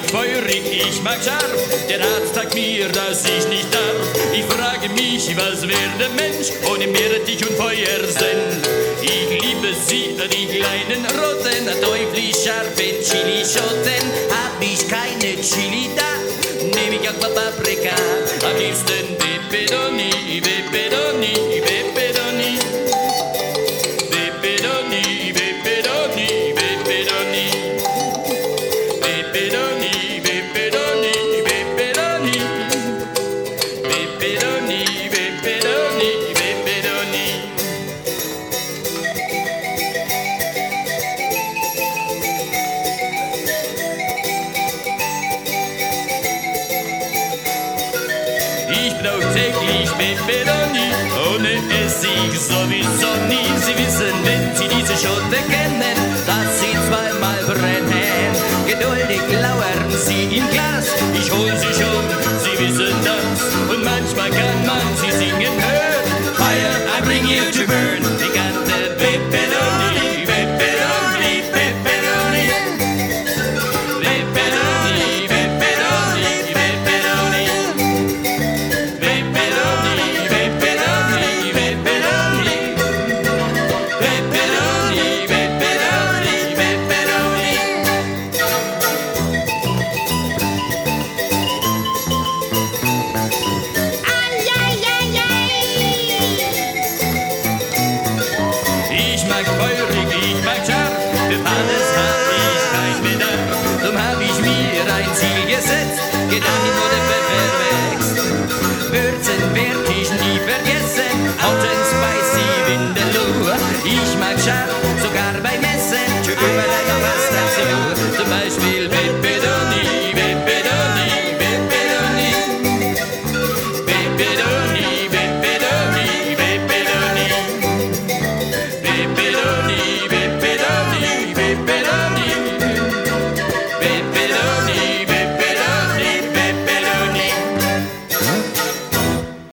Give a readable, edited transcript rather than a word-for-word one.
feurig, ich mag scharf. Der Arzt sagt mir, dass ich nicht darf. Ich frage mich, was wäre der Mensch ohne Meerrettich und Feuersinn? Ich liebe sie, die kleinen roten, teuflisch scharfen Chilischoten. Hab ich keine Chili da, nehm ich auch Paprika. Am liebsten Pepperoni, Pepperoni, Pepperoni. Pepperoni, Pepperoni, Pepperoni. Pepperoni, pepperoni, pepperoni. Pepperoni, pepperoni, pepperoni. Ich brauch täglich Pepperoni, ohne Essig sowieso nie. Sie wissen, wenn Sie diese Schote kennen, dass Sie zweimal brennen. Geduldig lauern Sie im Glas, ich hol Sie schon, Sie wissen das. Und manchmal kann man Sie singen hören. Fire, I bring you to burn. Ich hatte Pepperoni, Pepperoni, Pepperoni. Pepperoni, Pepperoni, Pepperoni. Pepperoni, pepperoni, pepperoni. Pepperoni, pepperoni, pepperoni. Ich mag feurig, ich mag scharf, für alles hab ich kein Bedarf. Drum hab ich mir ein Ziel gesetzt, geht dahin, wo